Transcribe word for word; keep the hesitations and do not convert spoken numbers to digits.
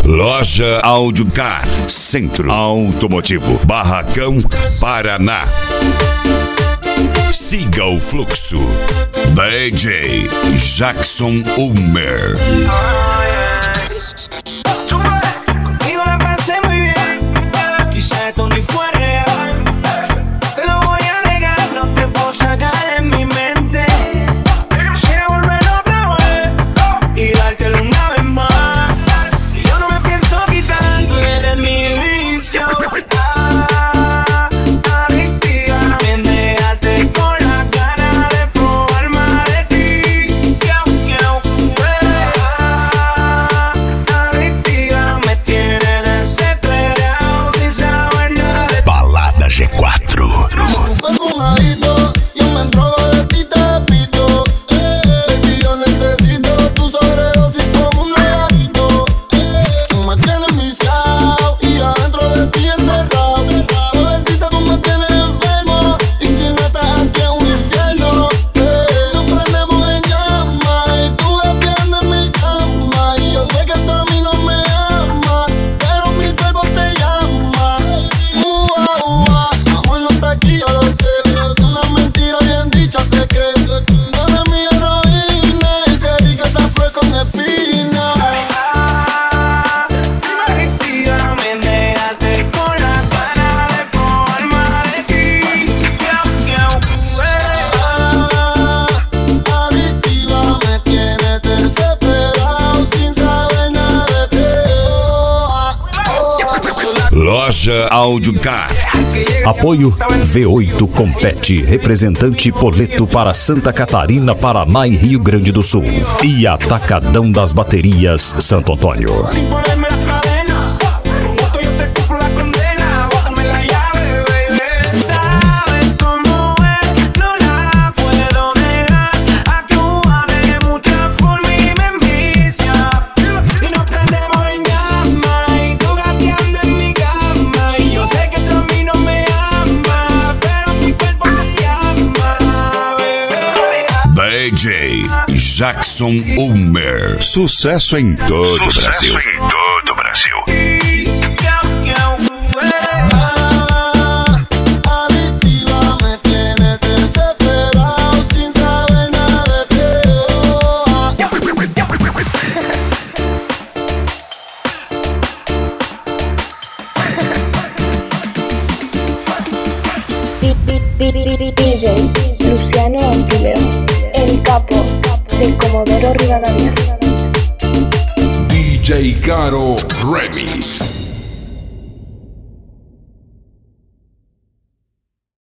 Loja Audiocar, Centro Automotivo, Barracão, Paraná. Siga o fluxo. D J Jackson Ulmer. G cuatro. Loja Audiocar. Apoio V oito Compete, representante Poleto para Santa Catarina, Paraná e Rio Grande do Sul. E Atacadão das Baterias, Santo Antônio. D J Jackson Ulmer. Sucesso em todo o Brasil. Em todo o Brasil. D J Luciano Anfileo, el capo del Comodoro Rivadavia. D J Caro Remix.